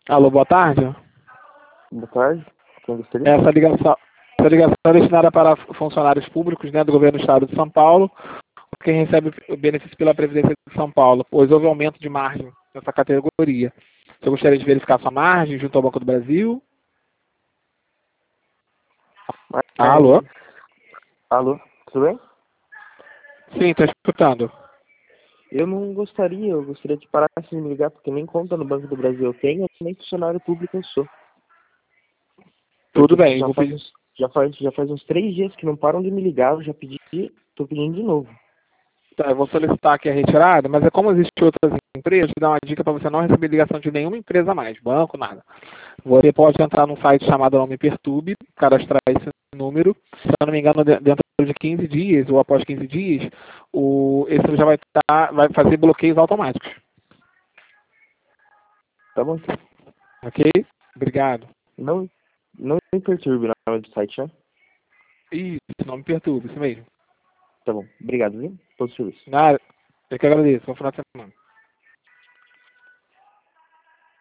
Alô, boa tarde. Boa tarde. Quem gostaria? Essa ligação é destinada para funcionários públicos, né, do governo do estado de São Paulo, quem recebe o benefício pela Previdência de São Paulo, pois houve aumento de margem nessa categoria. Você gostaria de verificar sua margem junto ao Banco do Brasil? Alô? Alô, tudo bem? Sim, estou escutando. Eu não gostaria, eu gostaria de parar de me ligar, porque nem conta no Banco do Brasil eu tenho, nem funcionário público eu sou. Tudo bem, vou pedir. Já faz uns 3 dias que não param de me ligar, eu já pedi, tô pedindo de novo. Tá, eu vou solicitar aqui a retirada, mas é como existem outras empresas, vou dar uma dica para você não receber ligação de nenhuma empresa mais, banco, nada. Você pode entrar num site chamado Não Me Perturbe, cadastrar esse número. Se eu não me engano, dentro de 15 dias ou após 15 dias, esse já vai fazer bloqueios automáticos. Tá bom, então. Ok? Obrigado. Não me perturbe na hora do site, né? Isso, Não Me Perturbe, isso mesmo. Tá bom, obrigado, viu? Todo serviço. Nada, eu que agradeço. Bom final de semana.